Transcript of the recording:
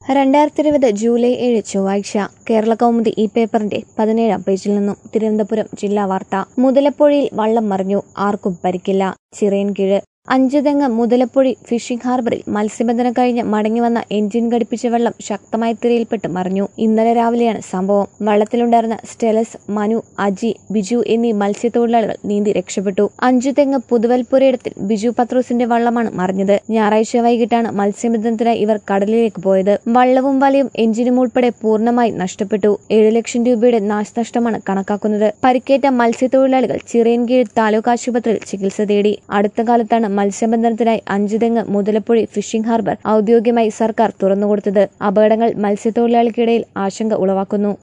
2020 July 7 ചൊവ്വാഴ്ച കേരള കൗമുദി ഈ പേപ്പറിന്റെ 17-ാം പേജിൽ നിന്നും തിരുവനന്തപുരം ജില്ലാ വാർത്ത. മുതലപ്പൊഴിയിൽ വള്ളം മറിഞ്ഞു, ആർക്കും പരിക്കില്ല. ചിറയൻകീഴ്. അഞ്ചുതെങ്ങ് മുതലപ്പൊഴി ഫിഷിംഗ് ഹാർബറിൽ മത്സ്യബന്ധനം കഴിഞ്ഞ് മടങ്ങിവന്ന എഞ്ചിൻ ഘടിപ്പിച്ച വെള്ളം ശക്തമായ തിരയിൽപ്പെട്ട് മറിഞ്ഞു. ഇന്നലെ രാവിലെയാണ് സംഭവം. വള്ളത്തിലുണ്ടായിരുന്ന സ്റ്റെലസ്, മനു, അജി, ബിജു എന്നീ മത്സ്യത്തൊഴിലാളികൾ നീന്തി രക്ഷപ്പെട്ടു. അഞ്ചുതെങ്ങ് പുതുവൽപുരയിടത്തിൽ ബിജു പത്രോസിന്റെ വള്ളമാണ് മറിഞ്ഞത്. ഞായറാഴ്ച വൈകിട്ടാണ് മത്സ്യബന്ധനത്തിനായി ഇവർ കടലിലേക്ക് പോയത്. വള്ളവും വലയും എഞ്ചിനും ഉൾപ്പെടെ പൂർണ്ണമായി നഷ്ടപ്പെട്ടു. 7 ലക്ഷം രൂപയുടെ നാശനഷ്ടമാണ് കണക്കാക്കുന്നത്. പരിക്കേറ്റ മത്സ്യത്തൊഴിലാളികൾ ചിറയൻകീഴ് താലൂക്ക് ആശുപത്രിയിൽ ചികിത്സ തേടി. അടുത്ത കാലത്താണ് മത്സ്യബന്ധനത്തിനായി അഞ്ചുതെങ്ങ് മുതലപ്പൊഴി ഫിഷിംഗ് ഹാർബർ ഔദ്യോഗികമായി സർക്കാർ തുറന്നുകൊടുത്തത്. അപകടങ്ങൾ മത്സ്യത്തൊഴിലാളികൾക്കിടയിൽ ആശങ്ക ഉളവാക്കുന്നു.